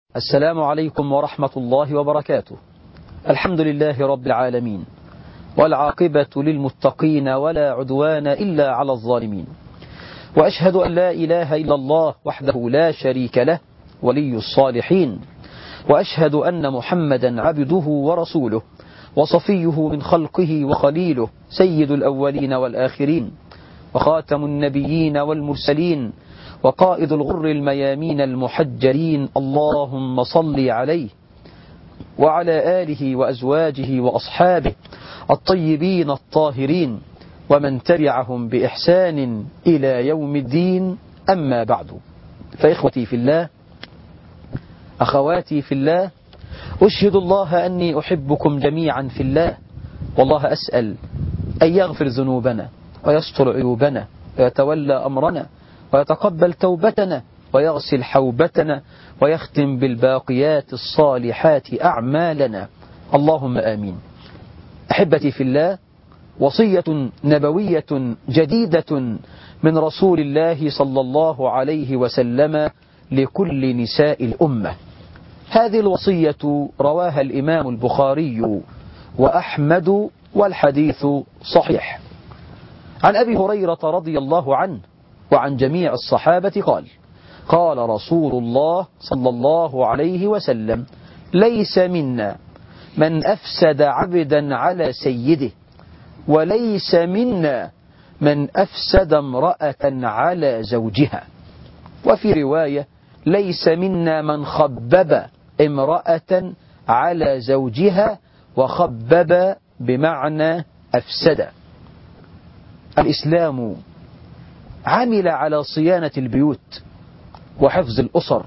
السلام عليكم ورحمة الله وبركاته. الحمد لله رب العالمين، والعاقبة للمتقين ولا عدوان إلا على الظالمين، وأشهد أن لا إله إلا الله وحده لا شريك له ولي الصالحين، وأشهد أن محمدا عبده ورسوله وصفيه من خلقه وخليله، سيد الأولين والآخرين وخاتم النبيين والمرسلين وقائد الغر الميامين المحجلين. اللهم صل عليه وعلى آله وأزواجه وأصحابه الطيبين الطاهرين ومن تبعهم بإحسان إلى يوم الدين. أما بعد، فإخوتي في الله، أخواتي في الله، أشهد الله أني أحبكم جميعا في الله، والله أسأل أن يغفر ذنوبنا ويستر عيوبنا ويتولى أمرنا ويتقبل توبتنا ويغسل حوبتنا ويختم بالباقيات الصالحات أعمالنا، اللهم آمين. أحبتي في الله، وصية نبوية جديدة من رسول الله صلى الله عليه وسلم لكل نساء الأمة. هذه الوصية رواها الإمام البخاري وأحمد، والحديث صحيح. عن أبي هريرة رضي الله عنه وعن جميع الصحابة قال: قال رسول الله صلى الله عليه وسلم: ليس منا من أفسد عبدا على سيده، وليس منا من أفسد امرأة على زوجها. وفي رواية: ليس منا من خبب امرأة على زوجها، وخبب بمعنى أفسد. الإسلام عمل على صيانة البيوت وحفظ الأسر،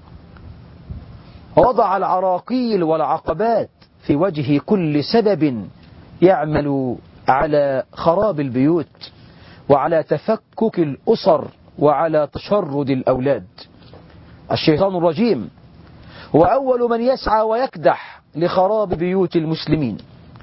ووضع العراقيل والعقبات في وجه كل سبب يعمل على خراب البيوت وعلى تفكك الأسر وعلى تشرد الأولاد. الشيطان الرجيم هو أول من يسعى ويكدح لخراب بيوت المسلمين،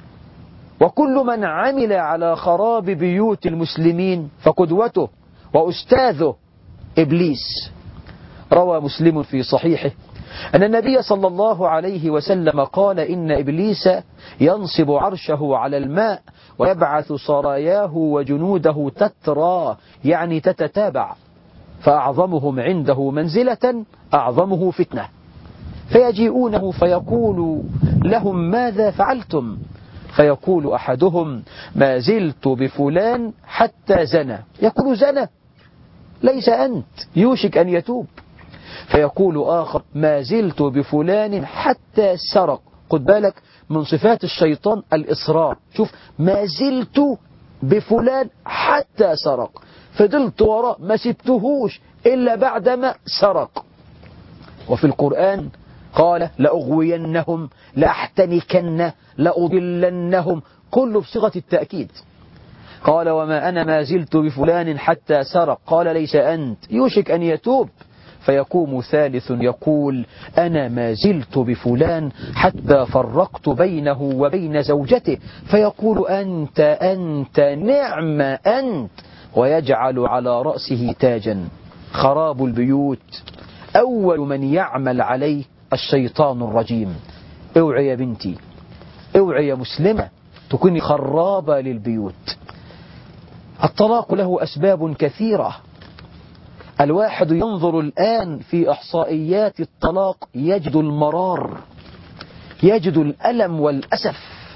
وكل من عمل على خراب بيوت المسلمين فقدوته وأستاذه إبليس. روى مسلم في صحيحه أن النبي صلى الله عليه وسلم قال: إن إبليس ينصب عرشه على الماء ويبعث سراياه وجنوده تترى، يعني تتتابع، فأعظمهم عنده منزلة أعظمه فتنة، فيجيئونه فيقول لهم: ماذا فعلتم؟ فيقول أحدهم: ما زلت بفلان حتى زنى. يقول: زنى؟ ليس أنت، يوشك أن يتوب. فيقول آخر: ما زلت بفلان حتى سرق. خد بالك من صفات الشيطان الإصرار. شوف، ما زلت بفلان حتى سرق، فضلت وراء ما سبتهوش إلا بعدما سرق. وفي القرآن قال: لأغوينهم لأحتنكن لأضلنهم، كله بصيغة التأكيد. قال: وما أنا ما زلت بفلان حتى سرق. قال: ليس أنت، يوشك أن يتوب. فيقوم ثالث يقول: أنا ما زلت بفلان حتى فرقت بينه وبين زوجته. فيقول: أنت نعم أنت، ويجعل على رأسه تاجا. خراب البيوت أول من يعمل عليه الشيطان الرجيم. اوعي يا بنتي، اوعي يا مسلمة تكوني خرابة للبيوت. الطلاق له أسباب كثيرة. الواحد ينظر الآن في إحصائيات الطلاق يجد المرار، يجد الألم والأسف.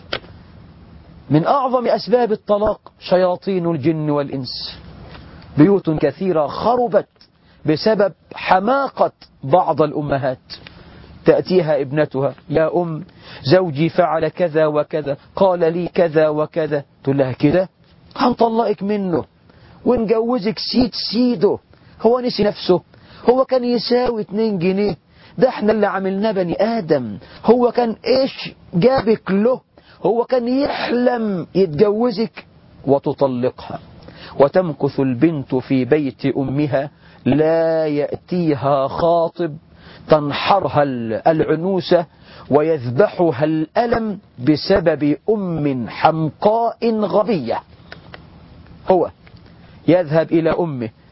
من أعظم أسباب الطلاق شياطين الجن والإنس. بيوت كثيرة خربت بسبب حماقة بعض الأمهات. تأتيها ابنتها: يا أم، زوجي فعل كذا وكذا، قال لي كذا وكذا. تقول لها: كده هنطلقك منه ونجوزك سيده، هو نسي نفسه؟ هو كان يساوي 2 جنيه؟ ده احنا اللي عملناه بني آدم. هو كان ايش جابك له؟ هو كان يحلم يتجوزك؟ وتطلقها، وتمكث البنت في بيت أمها لا يأتيها خاطب، تنحرها العنوسة ويذبحها الألم بسبب أم حمقاء غبية. هو يذهب إلى أمه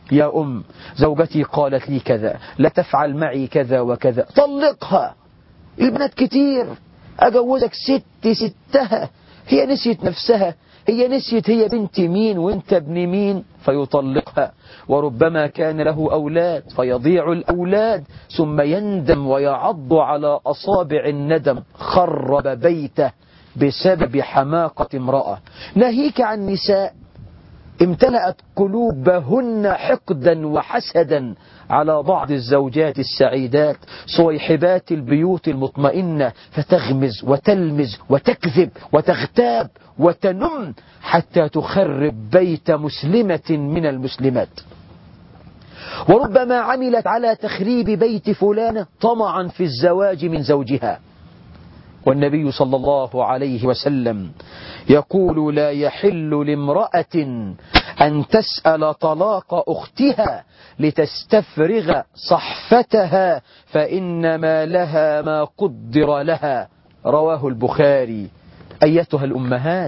يا زوجتي قالت لي كذا، لا تفعل معي كذا وكذا، طلقها. البنات كتير، أجوزك ستها، هي نسيت نفسها، هي نسيت هي بنت مين وانت ابن مين، فيطلقها. وربما كان له أولاد فيضيع الأولاد، ثم يندم ويعض على أصابع الندم، خرب بيته بسبب حماقة امرأة. ناهيك عن نساء امتلأت قلوبهن حقدا وحسدا على بعض الزوجات السعيدات، صويحبات البيوت المطمئنة، فتغمز وتلمز وتكذب وتغتاب وتنم حتى تخرب بيت مسلمة من المسلمات. وربما عملت على تخريب بيت فلانة طمعا في الزواج من زوجها. والنبي صلى الله عليه وسلم يقول: لا يحل لامرأة أن تسأل طلاق أختها لتستفرغ صحفتها، فإنما لها ما قدر لها. رواه البخاري. أيتها الأمهات،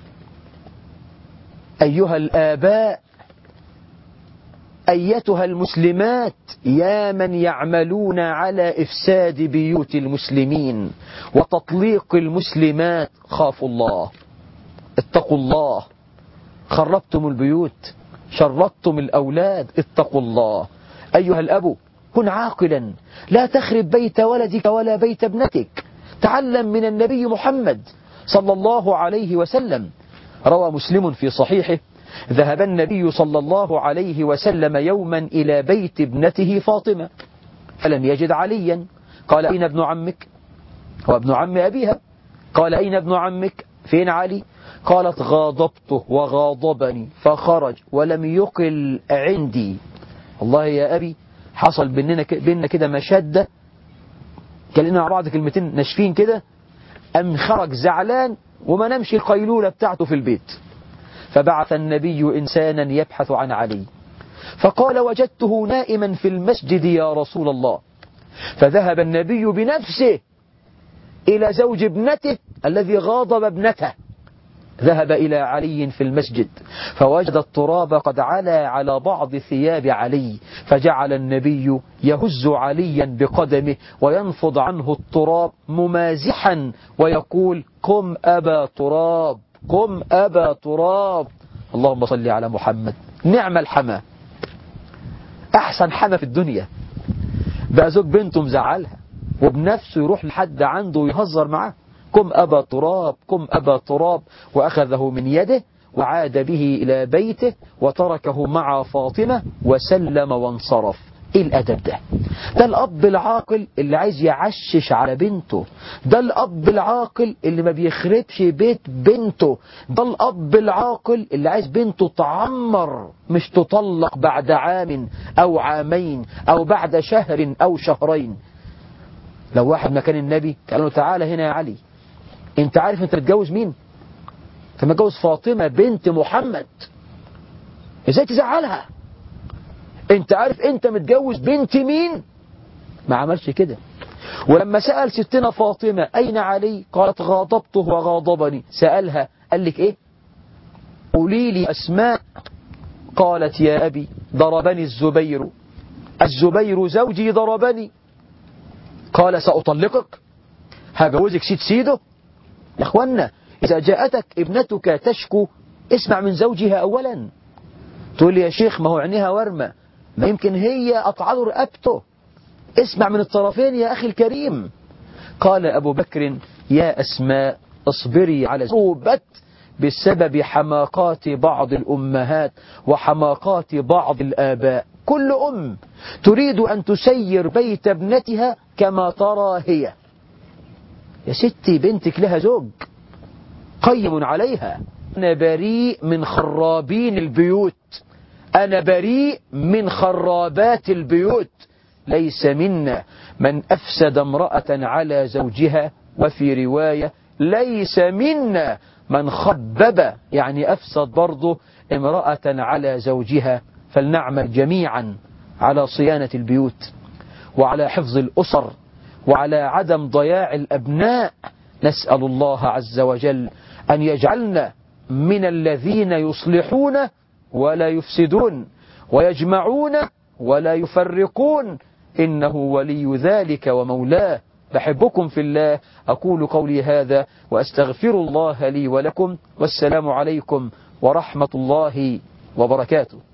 أيها الآباء، أيتها المسلمات، يا من يعملون على إفساد بيوت المسلمين وتطليق المسلمات، خافوا الله، اتقوا الله. خربتم البيوت، شردتم الأولاد، اتقوا الله. أيها الأب، كن عاقلا، لا تخرب بيت ولدك ولا بيت ابنتك. تعلم من النبي محمد صلى الله عليه وسلم. روى مسلم في صحيحه: ذهب النبي صلى الله عليه وسلم يوما إلى بيت ابنته فاطمة فلم يجد عليا. قال: أين ابن عمك؟ هو ابن عم أبيها. قال: أين ابن عمك؟ فين علي؟ قالت: غاضبته وغاضبني فخرج ولم يقل عندي. والله يا أبي حصل بيننا كده مشدة، كلنا مع بعض كلمتين ناشفين كده، أم خرج زعلان وما نمشي القيلولة بتاعته في البيت. فبعث النبي إنسانا يبحث عن علي، فقال: وجدته نائما في المسجد يا رسول الله. فذهب النبي بنفسه إلى زوج ابنته الذي غاضب ابنته، ذهب إلى علي في المسجد فوجد التراب قد علا على بعض ثياب علي، فجعل النبي يهز عليا بقدمه وينفض عنه التراب ممازحا ويقول: قم أبا تراب، قم أبا تراب. اللهم صل على محمد. نعم الحما، أحسن حما في الدنيا. بقى زوج بنته مزعلها وبنفسه يروح لحد عنده ويهزر معاه: قم أبا تراب، قم أبا تراب. وأخذه من يده وعاد به إلى بيته وتركه مع فاطمة وسلم وانصرف. إيه الأدب ده؟ ده الأب العاقل اللي عايز يعشش على بنته، ده الأب العاقل اللي ما بيخربش بيت بنته، ده الأب العاقل اللي عايز بنته تعمر مش تطلق بعد عام أو عامين أو بعد شهر أو شهرين. لو واحد مكان النبي قال له: تعالى هنا يا علي، انت عارف انت متجوز مين؟ انت متجوز فاطمة بنت محمد، ازاي تزعلها؟ انت عارف انت متجوز بنت مين؟ ما عملش كده. ولما سأل ستنا فاطمة: أين علي؟ قالت: غاضبته وغاضبني. سألها قال لك ايه؟ قولي لي أسماء. قالت: يا أبي ضربني الزبير، الزبير زوجي ضربني. قال: سأطلقك، هجوزك سيد سيده. يا اخوانا، إذا جاءتك ابنتك تشكو اسمع من زوجها أولا. تقول لي: يا شيخ ما هو عينيها ورمة، ما يمكن هي أطعله رقبته. اسمع من الطرفين يا أخي الكريم. قال أبو بكر: يا أسماء اصبري على صوبت بسبب حماقات بعض الأمهات وحماقات بعض الآباء. كل أم تريد أن تسير بيت ابنتها كما ترى هي. يا ستي بنتك لها زوج قيم عليها. أنا بريء من خرابين البيوت، أنا بريء من خرابات البيوت. ليس منا من أفسد امرأة على زوجها، وفي رواية: ليس منا من خبب، يعني أفسد برضه امرأة على زوجها. فلنعمل جميعا على صيانة البيوت وعلى حفظ الأسر وعلى عدم ضياع الأبناء. نسأل الله عز وجل أن يجعلنا من الذين يصلحون ولا يفسدون، ويجمعون ولا يفرقون، إنه ولي ذلك ومولاه. بحبكم في الله، أقول قولي هذا وأستغفر الله لي ولكم، والسلام عليكم ورحمة الله وبركاته.